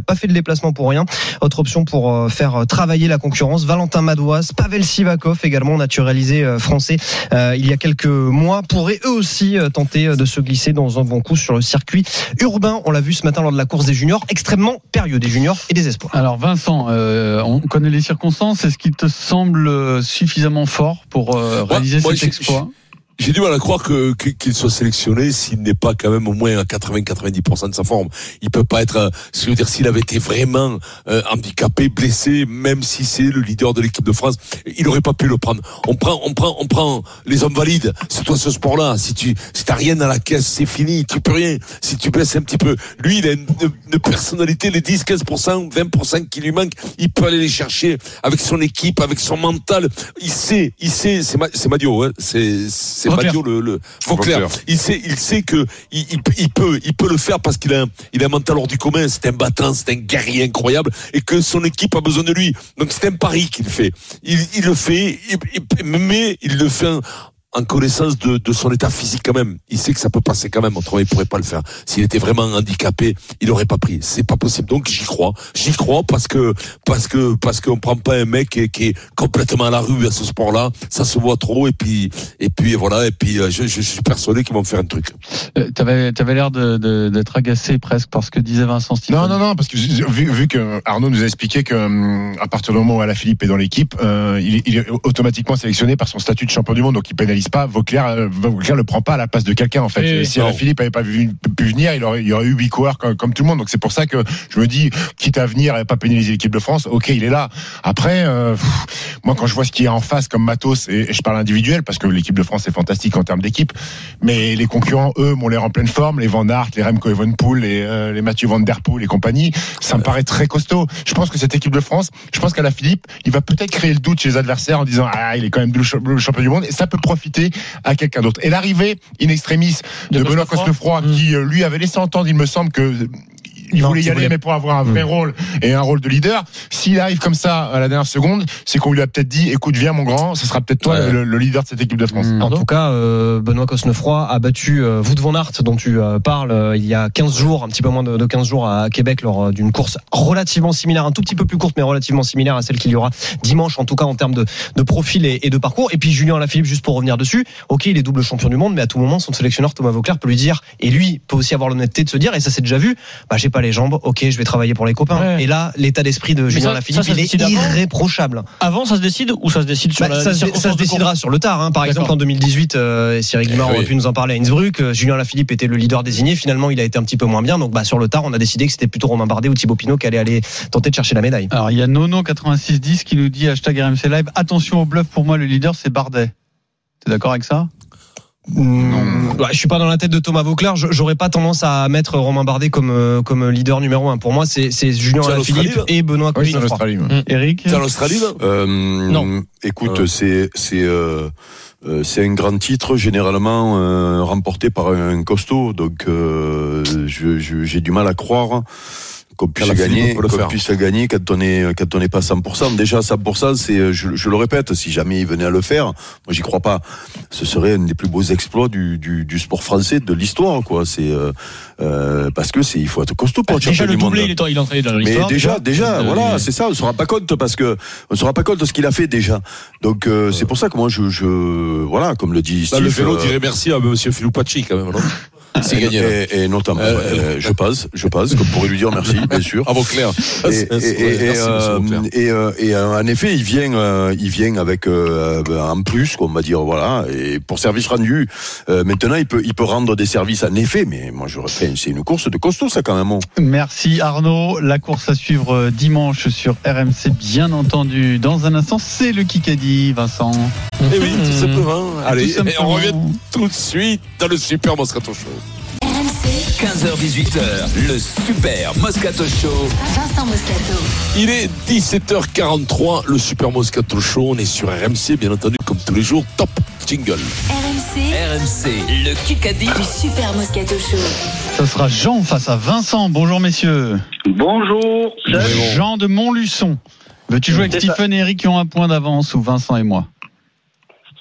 déplacement pour rien. Autre option pour faire travailler la concurrence, Valentin Madouas, Pavel Sivakov également naturalisé français euh, il y a quelques mois, pourraient eux aussi tenter de se glisser dans un bon coup sur le circuit urbain. On l'a vu ce matin lors de la course des juniors, extrêmement périlleux des juniors et des espoirs. Alors Vincent, euh, on connaît les circonstances, est-ce qu'il te semble suffisamment fort pour euh, réaliser ouais, cet moi, exploit ? J'ai du mal à croire que, que qu'il soit sélectionné s'il n'est pas quand même au moins à quatre-vingts à quatre-vingt-dix pour cent de sa forme. Il peut pas être, euh, je veux dire, s'il avait été vraiment euh, handicapé, blessé, même si c'est le leader de l'équipe de France, il aurait pas pu le prendre. On prend, on prend, on prend les hommes valides. C'est toi ce sport-là. Si tu, si t'as rien dans la caisse, c'est fini. Tu peux rien. Si tu baisses un petit peu, lui, il a une, une personnalité, les dix, quinze pour cent, vingt pour cent qui lui manquent, il peut aller les chercher avec son équipe, avec son mental. Il sait, il sait. C'est, c'est Madio, hein. C'est, c'est Madio, le, le Vauclair. Il sait, il sait que il, il, il peut, il peut le faire parce qu'il a, un, il a un mental hors du commun. C'est un battant, c'est un guerrier incroyable, et que son équipe a besoin de lui. Donc c'est un pari qu'il fait. Il, il le fait, il, il, mais il le fait en, en connaissance de, de son état physique quand même. Il sait que ça peut passer quand même. Autrement, il pourrait pas le faire. S'il était vraiment handicapé, il aurait pas pris. C'est pas possible. Donc j'y crois. J'y crois parce que parce que parce qu'on prend pas un mec qui est, qui est complètement à la rue à ce sport-là. Ça se voit trop. Et puis et puis voilà. Et puis je, je suis persuadé qu'ils vont me faire un truc. Euh, t'avais t'avais l'air de, de d'être agacé presque par ce que disait Vincent Stephen. Non non non parce que vu, vu que Arnaud nous a expliqué que à partir du moment où Alaphilippe est dans l'équipe, euh, il, il est automatiquement sélectionné par son statut de champion du monde. Donc il pénalise pas. Vauclair, Vauclair le prend pas à la place de quelqu'un en fait. Et si Alaphilippe avait pas vu, pu venir, il aurait, il y aurait eu huit coureurs comme, comme tout le monde. Donc c'est pour ça que je me dis, quitte à venir et pas pénaliser l'équipe de France, ok, il est là. Après, euh, pff, moi quand je vois ce qu'il y a en face comme matos, et, et je parle individuel parce que l'équipe de France est fantastique en termes d'équipe, mais les concurrents eux m'ont l'air en pleine forme, les Van Aert, les Remco Evenepoel, les, euh, les Mathieu Van Der Poel et compagnie, ça me paraît très costaud. Je pense que cette équipe de France, je pense qu'Alaphilippe, il va peut-être créer le doute chez les adversaires en disant ah il est quand même le champion du monde, et ça peut profiter à quelqu'un d'autre. Et l'arrivée in extremis de, de Benoît Cosnefroy, mmh. qui lui avait laissé entendre, il me semble que il non, voulait y aller, voulait... mais pour avoir un vrai mmh. rôle et un rôle de leader. S'il arrive comme ça à la dernière seconde, c'est qu'on lui a peut-être dit, écoute, viens mon grand, ce sera peut-être toi ouais. le, le leader de cette équipe de France. Mmh. En tout cas, euh, Benoît Cosnefroy a battu euh, Wout van Aert, dont tu euh, parles, euh, il y a quinze jours, un petit peu moins de, de quinze jours à Québec, lors euh, d'une course relativement similaire, un tout petit peu plus courte, mais relativement similaire à celle qu'il y aura dimanche, en tout cas en termes de, de profil et, et de parcours. Et puis Julien Alaphilippe, juste pour revenir dessus, ok, il est double champion du monde, mais à tout moment, son sélectionneur Thomas Vauclair peut lui dire, et lui peut aussi avoir l'honnêteté de se dire, et ça c'est déjà vu, bah j'ai pas les jambes, ok, je vais travailler pour les copains. Ouais. Et là, l'état d'esprit de Julien Alaphilippe, il est irréprochable. Avant, ça se décide ou ça se décide sur bah, la ça, se, ça se décidera sur le tard. Hein. Par D'accord. exemple, en deux mille dix-huit, euh, et Cyril Guimard eh aurait oui. pu nous en parler à Innsbruck, euh, Julien Alaphilippe était le leader désigné. Finalement, il a été un petit peu moins bien. Donc, bah, sur le tard, on a décidé que c'était plutôt Romain Bardet ou Thibaut Pinot qui allait aller tenter de chercher la médaille. Alors, il y a Nono quatre-vingt-six dix qui nous dit hashtag R M C Live. Attention au bluff, pour moi, le leader, c'est Bardet. T'es d'accord avec ça? Non. Ouais, je suis pas dans la tête de Thomas Vauclair. J'aurais pas tendance à mettre Romain Bardet comme comme leader numéro un. Pour moi, c'est c'est Julien Alaphilippe et Benoît Cosnefroy. Oui, mmh. Eric, c'est en Australie là euh, Non. Écoute, euh. c'est c'est euh, euh, c'est un grand titre généralement euh, remporté par un costaud. Donc euh, je, je, j'ai du mal à croire qu'on puisse gagner, qu'on puisse gagner quand on est quand on n'est pas à cent pour cent. Déjà cent pour cent, c'est, je, je le répète, si jamais il venait à le faire, moi j'y crois pas. Ce serait un des plus beaux exploits du du, du sport français de l'histoire, quoi. C'est euh, euh, parce que c'est il faut être costaud pour bah, être champion du monde. Déjà le doublé, il est entré dans l'histoire. Mais déjà, déjà, euh, voilà, c'est ça. On se rend pas compte parce que on se rend pas compte de ce qu'il a fait déjà. Donc euh, euh. c'est pour ça que moi je je voilà, comme le dit Steve. Là, le vélo euh, dirait merci à Monsieur Filipacci quand même. Non C'est gagné. Et, et notamment, euh, euh, je passe, je passe, comme pourrait lui dire merci, bien sûr. À Vauclair. Et, et, et, et, euh, et, euh, et euh, en effet, il vient, euh, il vient avec euh, en plus, on va dire, voilà, et pour service rendu. Euh, maintenant, il peut, il peut rendre des services en effet, mais moi, je refais, c'est une course de costaud, ça quand même. Merci Arnaud. La course à suivre dimanche sur R M C, bien entendu. Dans un instant, c'est le Kikadi, Vincent. Et oui, tout simplement. Allez, tout simplement. Et on revient tout de suite dans le Super Moscato Show. quinze heures dix-huit heures, le Super Moscato Show. Vincent Moscato. Il est dix-sept heures quarante-trois, le Super Moscato Show. On est sur R M C, bien entendu, comme tous les jours. Top jingle. R M C. R M C, le Kikadi du Super Moscato Show. Ça sera Jean face à Vincent. Bonjour messieurs. Bonjour. Jean de Montluçon. Veux-tu jouer avec Stephen et Eric qui ont un point d'avance ou Vincent et moi?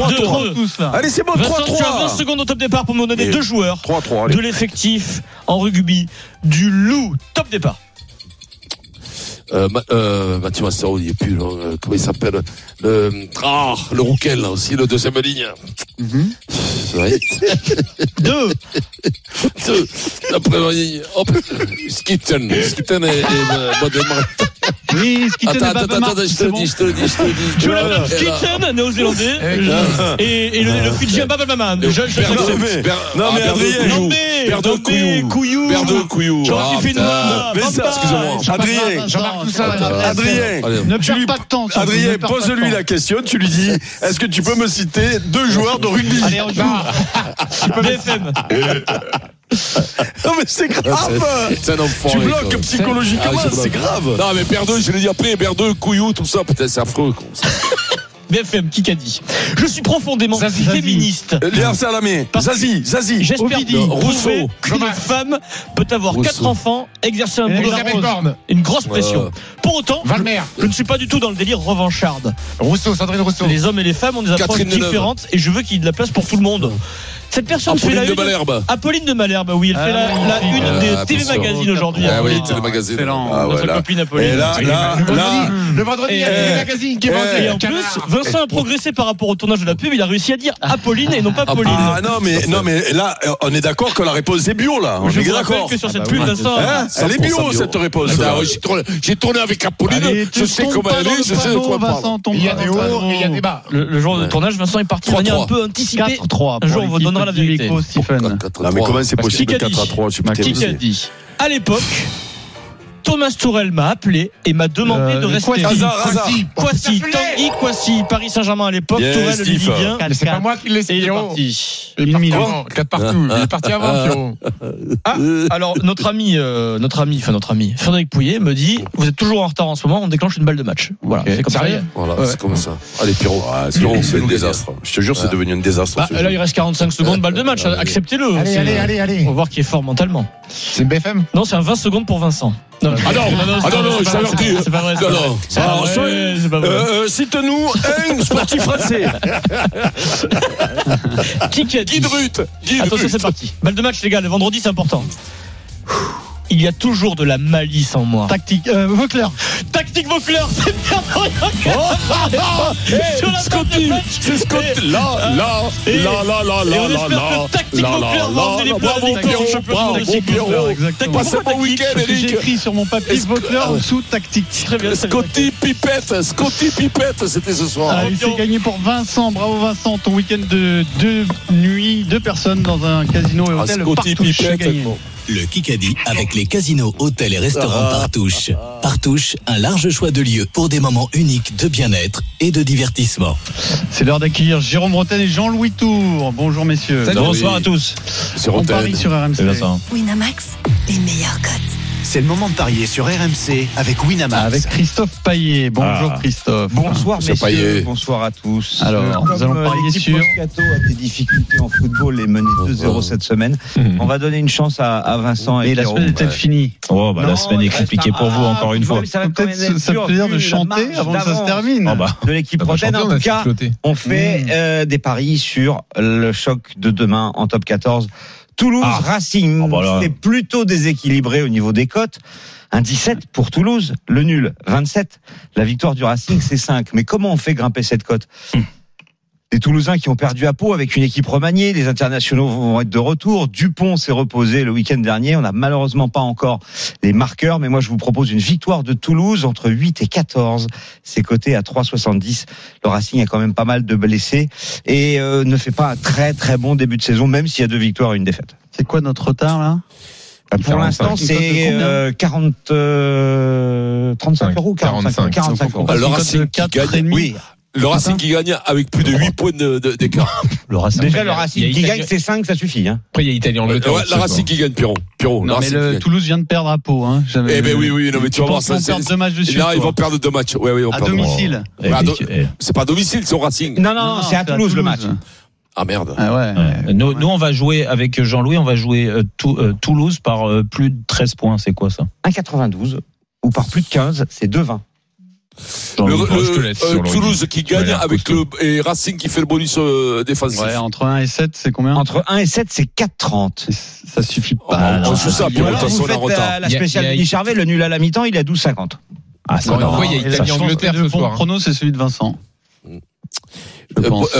trois trois. Allez, c'est bon, trois trois. Vincent, tu as vingt secondes au top départ pour me donner Et deux joueurs trois trois, allez. de l'effectif en rugby du Loup. Top départ. Euh, euh, Mathieu Massaro, il n'y est plus, là. Comment il s'appelle? Le, ah, le Rouquel, là aussi, le deuxième ligne. Mm-hmm. Deux. Deux. Après, hop, Skitten. Skitten et, et Bodemar. Oui, Skitten et Attends, attends, Babamar. attends, je te le dis, je te le dis, je te le dis. Jonathan Skitten, néo-zélandais. Et, et le, le Fidjien Babamar. Je, je, je, Non, mais Adrien. non, mais. Perdeux Couillou. Couillou. Perdeux Couillou. Jean-Philippe Noir. Excusez-moi. Adrien, Jean-Marc Toussaint. Adrien, Ne tu lui perds pas de temps. surtout, Adrien, ne perds pas de pose-lui temps. la question. Tu lui dis, est-ce que tu peux me citer deux joueurs de rugby? Allez, on joue. B F M. Non mais c'est grave. C'est un enfoiré. Tu bloques quoi. psychologiquement, Ah, je c'est bloque. grave. Non, mais Perdeux, je l'ai dit après, Perdeux, Couillou, tout ça, peut-être c'est affreux. Quoi. B F M, qui qu'a dit? Je suis profondément Zazie. féministe. Léa Salamé, Zazie, Zazie. J'espère Ovidie, prouver Rousseau. qu'une femme peut avoir Rousseau. quatre enfants, exercer un boulot, Elisabeth Borne. une grosse pression. Ouais. Pour autant, Valmer. je ne suis pas du tout dans le délire revancharde. Rousseau, Sandrine Rousseau. Les hommes et les femmes ont des approches Catherine Deneuve. différentes et je veux qu'il y ait de la place pour tout le monde. Cette personne fait la Apolline de une. Malherbe. Apolline de Malherbe, oui, elle fait la, Ah, la une ah, des ah, T V bien sûr. Magazine aujourd'hui. Ah oui, Apolline. Télémagazine. Excellent. Ah ouais, Notre là. copine Apolline. Et là, là, Le là. vendredi, le vendredi, il y a Eh, des magazines qui eh, vendent Et des en plus, canards. Vincent a progressé par rapport au tournage de la pub. Il a réussi à dire Apolline et non pas Pauline. Ah non mais non mais là on est d'accord que la réponse est bio là. On Je est vous rappelle d'accord. que sur Ah cette bah pub, oui, Vincent. Hein Elle est bio cent bio. cette réponse. Ah ouais, j'ai tourné, j'ai tourné avec Apolline, Allez, je te sais trompe comment pas elle dans est, le je sais de panneau, quoi elle parle. Vincent, tombe Il y a pas des dans le hauts panneau. et il y a des bas. Le, le jour de tournage, Vincent est parti de trois manière trois. un peu anticipée. quatre trois. Un jour, on vous donnera la vérité. Nico, Stephen. Non mais comment c'est Parce possible qui qu'a dit quatre à trois, je suis pas Qui terrible. qu'a dit À l'époque, Thomas Tourelle m'a appelé et m'a demandé Euh, de rester. Kwasi. Hazard, Hazard. Kwasi, Tanguy Kwasi, Paris Saint-Germain à l'époque, Yes, Tourelle lui dit Steve. bien. Mais c'est pas moi qui l'ai Et il est Pierrot. parti. Il est Une parti minute. avant, quatre partout. Il est parti avant, Pierrot. Ah, alors notre ami, euh, notre ami, enfin notre ami, Frédéric Pouillet me dit, vous êtes toujours en retard en ce moment, on déclenche une balle de match. Voilà, Ok. c'est comme ça. Sérieux Voilà, Ouais. c'est comme ça. Allez, Pierrot. Ah, c'est Pierrot, c'est c'est un nous désastre. Je te jure, c'est Ah. devenu un désastre. Bah, ce là, jeu. il reste quarante-cinq secondes, balle de match. Acceptez-le. Allez, C'est- allez, allez, allez. On va voir qui est fort mentalement. C'est B F M. Non, c'est un vingt secondes pour Vincent. Non, Ah non, ah non, non, je c'est pas vrai, t'avertis. c'est pas vrai. c'est Non, pas vrai. non. C'est pas Alors, vrai, soyez- c'est pas vrai. Euh, Cite-nous un sportif français. Qui qui a dit Guy de Ruth. Guy de Attention, Ruth. c'est parti. Balle de match, les gars. Le vendredi, c'est important. Il y a toujours de la malice en moi. Tactique. Euh, Vauclair. Tactique Vauclair, c'est bien. Sur la Scotty, c'est Scotty. Là, là, Et- là, là, là, et là, on là, espère là. que Tactique là, là, Vauclair va là, emmener les là, Bleus à la bravo, victoire au Pierrot, championnat bravo, du monde. Pierrot. Exactement. Passez un bon week-end, Parce que J'ai Eric. écrit sur mon papier Est-ce que- Vauclair Ah ouais. sous tactique. Très bien. Scotty Pipette, Scotty Pipette, c'était ce soir. Allez, c'est gagné pour Vincent. Bravo Vincent. Ton week-end de deux nuits, deux personnes dans un casino et Ah, hôtel. Scotty Partouche, c'est Pipette. gagné. bon. Le Kikadi avec les casinos, hôtels et restaurants Ah. Partouche. Partouche, un large choix de lieux pour des moments uniques de bien-être et de divertissement. C'est l'heure d'accueillir Jérôme Bretagne et Jean-Louis Tour. Bonjour messieurs. Salut. Bonsoir à tous. C'est On Rotten. parie sur R M C. Winamax, les meilleurs cotes. C'est le moment de parier sur R M C avec Winamax. Avec Christophe Paillet. Bonjour Ah. Christophe. Bonsoir C'est messieurs, Payet. bonsoir à tous. Alors, Comme nous allons euh, parier l'équipe sur- Moscato a des difficultés en football et mené deux zéro cette semaine. On va donner une chance à, à Vincent et Et la Pierrot. semaine est peut-être finie. Oh, bah, la Non, semaine est il reste compliquée un- pour vous, Ah, encore une fois. football, ça va quand Peut-être même ça être ça dur, peut dire vu de la chanter marge avant que ça se d'avance termine. Ah, bah. de l'équipe Ah bah, prochaine. champion, En on a tout cas, flotter. on fait Mmh. euh, des paris sur le choc de demain en top quatorze. Toulouse Ah. Racing, Oh, bah là. c'est plutôt déséquilibré au niveau des cotes. Un dix-sept pour Toulouse, le nul vingt-sept, la victoire du Racing c'est cinq. Mais comment on fait grimper cette cote ? Les Toulousains qui ont perdu à Pau avec une équipe remaniée, les internationaux vont être de retour. Dupont s'est reposé le week-end dernier. On n'a malheureusement pas encore les marqueurs, mais moi je vous propose une victoire de Toulouse entre huit et quatorze. C'est coté à trois soixante-dix. Le Racing a quand même pas mal de blessés et euh, ne fait pas un très très bon début de saison, même s'il y a deux victoires et une défaite. C'est quoi notre retard là? Pour l'instant, Une cote de c'est combien euh, quarante, euh, trente-cinq euros, quarante-cinq, quarante-cinq euros. Ah, le Racing qui quatre gagne. et demi. Oui. Le Racing qui gagne avec plus de huit points de- de- d'écart. Le Racing. Déjà, le Il y Racing a qui Italie- gagne, c'est cinq, ça suffit. Hein. Après, il y a Italie Ouais, Angleterre. le Racing qui gagne, Pierrot. Pierrot, le Non mais Racing qui le gagne. Toulouse vient de perdre à Pau. Hein. J'avais- Eh ben oui, oui, non, mais tu vas voir ça. On perd deux matchs de suite. Là, ils quoi. vont perdre deux matchs. Ouais, oui, on À perd deux matchs. domicile. Eh, Ouais, à do- eh, C'est pas à domicile, c'est au Racing. Non, non, non, c'est à Toulouse le match. Ah merde. Ah ouais. euh, Nous, nous, on va jouer avec Jean-Louis, on va jouer euh, Tou- euh, Toulouse par euh, plus de treize points. C'est quoi ça? un quatre-vingt-douze ou par plus de quinze, c'est deux vingt. Le, Jean-Louis, le- je te laisse euh, sur le Toulouse rugby. qui Tu m'as gagne l'air avec le costaud. et Racing qui fait le bonus euh, défensif. Ouais, entre un et sept, c'est combien? Entre un et sept, c'est quatre trente. Ça suffit Oh, pas. on joue ça, Ou Pierrot, de alors, toute façon, vous on est en faites retard. la, la Il y a- spéciale il y a- Denis Charvet, le nul à la mi-temps, il est à douze cinquante. Ah, Encore une fois, il y a Et là, Italie je pense Angleterre que ce le bon soir. hein. prono, c'est celui de Vincent. Je Euh, pense. euh, ouais.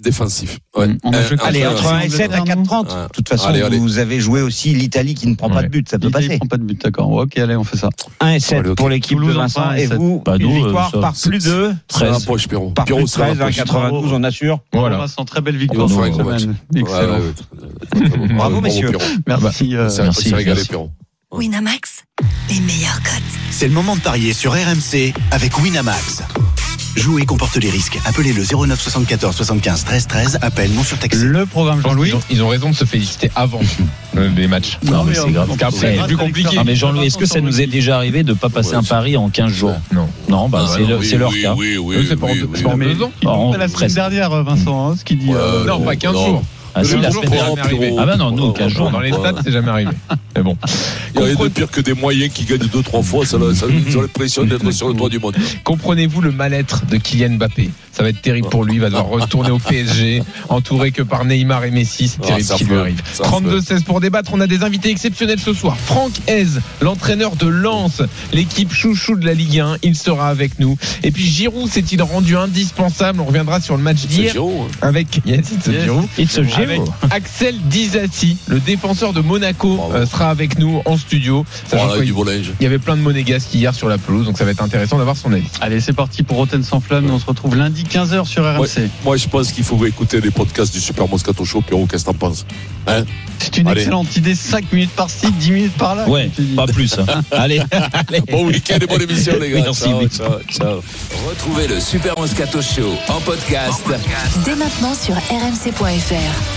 défensif. Ouais. On a joué Euh, Allez, entre- entre un et sept à quatre trente. Ouais. De toute façon, Allez, allez. vous avez joué aussi l'Italie qui ne prend pas de but. Ça peut L'Italie passer. prend pas de but, d'accord. Ok, allez, on fait ça. un et sept Allez, ok. pour l'équipe de Toulouse, Vincent. enfin, un et Et sept. vous, Bah, une nous, victoire euh, ça- par plus de Ça rapproche, Pierrot. par plus Pierrot, de ça treize à rapproche. quatre-vingt-douze, on assure. Voilà. Vincent, très belle On victoire va faire cette un gros match. semaine. Ouais, Excellent. ouais, ouais. Bravo, messieurs. Pierrot. Merci. euh, Ça merci, s'est régalé, merci. Pierrot. Winamax, les meilleures cotes. C'est le moment de parier sur R M C avec Winamax. Jouer comporte les risques. Appelez le zéro neuf soixante-quatorze soixante-quinze treize treize. Appel non surtaxé. Le programme Jean-Louis, Jean-Louis. ils ont, ils ont raison de se féliciter avant euh, les matchs. Non, mais c'est grave. Parce qu'après, c'est plus compliqué. Non, mais Jean-Louis, est-ce que ça nous est déjà arrivé de ne pas passer Ouais, un c'est- pari en quinze jours? Non. Non, bah, Ah, c'est le- oui, c'est leur oui, cas. Oui, oui, Eux, c'est pas en- oui, c'est oui. pas en Mais deux ans. il En- fait la semaine presque. dernière, Vincent, hein, ce qu'il dit. Ouais, euh, Non, pas quinze non. jours. Ah, si, Deux la jours, semaine c'est dernière. jamais arrivé. Ah bah non, nous, quinze jours. Dans les stats, c'est jamais arrivé. Mais bon. Il y a de Comprenez- pire que des moyens qui gagnent deux, trois fois. Ça, ça, ils ont l'impression d'être sur le toit du monde. Comprenez-vous le mal-être de Kylian Mbappé? Ça va être terrible pour lui. Il va devoir retourner au P S G, entouré que par Neymar et Messi. C'est Ah, terrible ça ce qui lui fleur, arrive. ça trente-deux seize pour débattre. On a des invités exceptionnels ce soir. Franck Hez, l'entraîneur de Lens, l'équipe chouchou de la Ligue un. Il sera avec nous. Et puis Giroud s'est-il rendu indispensable? On reviendra sur le match C'est d'hier Giroud. hein. avec yes, it's Yes. Giroud. It's a Giroud. Avec Axel Disasi, le défenseur de Monaco, Bravo. euh, sera avec nous en studio. Sachant Voilà, qu'il du beau linge. il y avait plein de monégasques hier sur la pelouse, donc ça va être intéressant d'avoir son avis. Allez, c'est parti pour Rotten sans flamme. On se retrouve lundi quinze heures sur R M C. Ouais, moi, je pense qu'il faut écouter les podcasts du Super Moscato Show. Pierrot, qu'est-ce que t'en penses? Hein? C'est une Allez. excellente idée. cinq minutes par-ci, dix minutes par-là. Ouais, comme tu dis. pas plus. hein. Allez, allez. Bon week-end et bonne émission, les gars. Merci, Ciao, oui. ciao, ciao. Retrouvez le Super Moscato Show en podcast Dès maintenant sur r m c point f r.